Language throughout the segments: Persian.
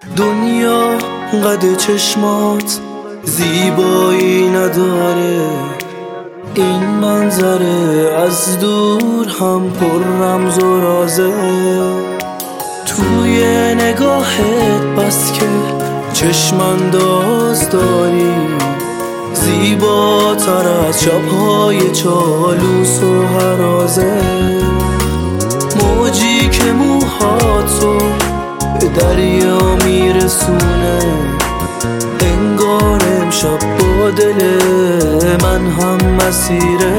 دنیا قد چشمات زیبایی نداره، این منظره از دور هم پر رمز و رازه. توی نگاهت بس که چشم انداز داری، زیباتر از شبهای چالوس و هرازه. موجی که موهاتو به دریا میرسونه، انگار امشب با دل من هم مسیره.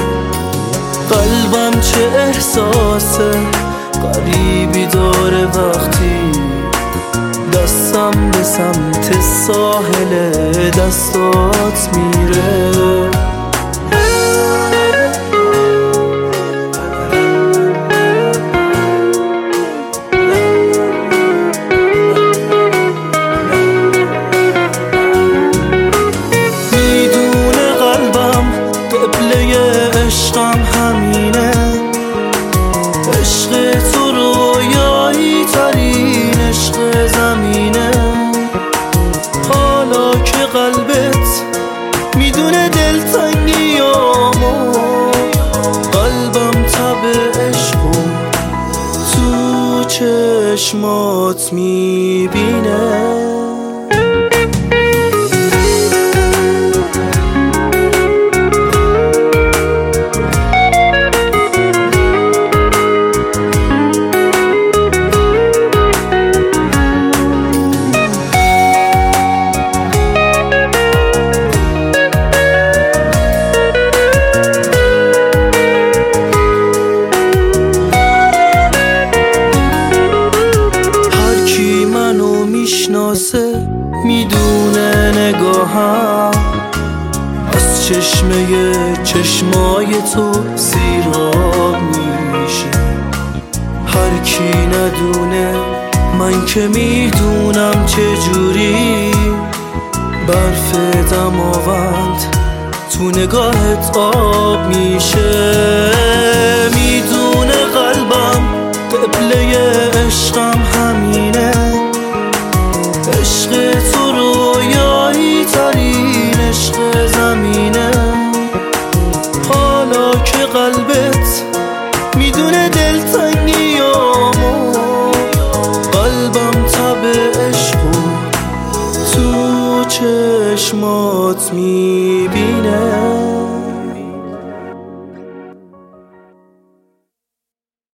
قلبم چه احساس غریبی داره وقتی دستم به سمت ساحل دستات میره. عشقم همینه، عشق تو رویایی ترین عشق زمینه. حالا که قلبت میدونه دلتنگیامو، قلبم تب عشقو تو چشمات میبینه. میدونه نگاهم از چشمای تو سیراب میشه. هر کی ندونه من که میدونم چجوری برف دماوند تو نگاهت آب میشه.